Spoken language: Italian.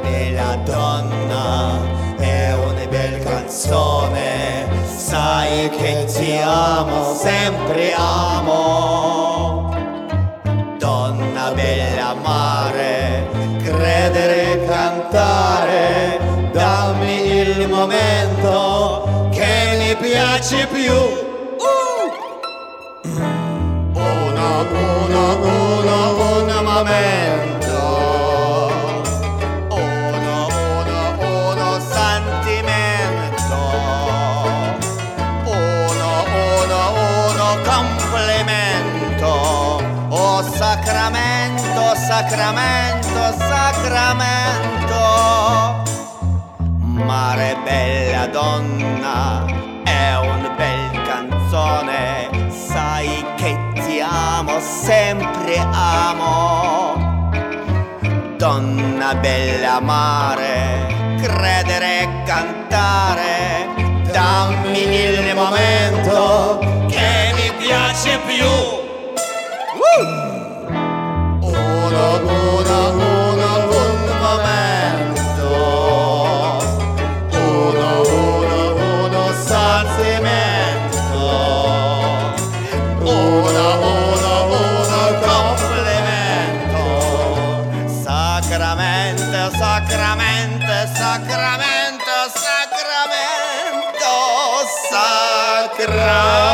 bella donna, è una bella canzone, sai che ti amo, sempre amo. Donna bella amare, credere, cantare, dammi il momento che mi piace più. Un momento, uno sentimento, uno complimento, oh sacramento, sacramento, sacramento. Mare bella donna, è una bella canzone, sai che ti amo, sempre amo. Donna bella amare, credere e cantare, dammi il momento che mi piace più. Un momento, uno sentimento, uno complimento, sacramento, sacramento, sacramento, sacramento, sacramento.